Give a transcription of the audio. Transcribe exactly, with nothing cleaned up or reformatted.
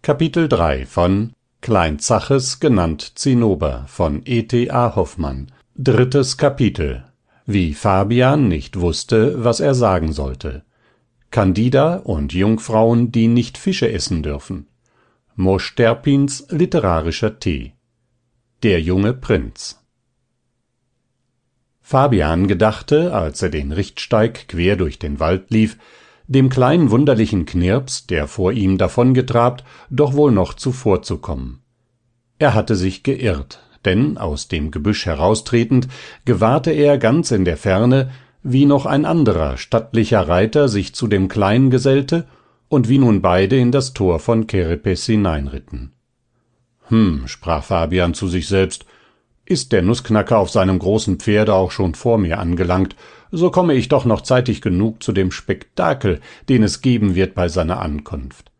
Kapitel drei von Klein Zaches, genannt Zinnober von E T A Hoffmann. Drittes Kapitel. Wie Fabian nicht wusste, was er sagen sollte. Candida und Jungfrauen, die nicht Fische essen dürfen. Mosch Terpins literarischer Tee. Der junge Prinz. Fabian gedachte, als er den Richtsteig quer durch den Wald lief, dem kleinen wunderlichen Knirps, der vor ihm davongetrabt, doch wohl noch zuvorzukommen. Er hatte sich geirrt, denn aus dem Gebüsch heraustretend gewahrte er ganz in der Ferne, wie noch ein anderer stattlicher Reiter sich zu dem Kleinen gesellte und wie nun beide in das Tor von Kerepes hineinritten. »Hm«, sprach Fabian zu sich selbst, »ist der Nußknacker auf seinem großen Pferde auch schon vor mir angelangt, so komme ich doch noch zeitig genug zu dem Spektakel, den es geben wird bei seiner Ankunft.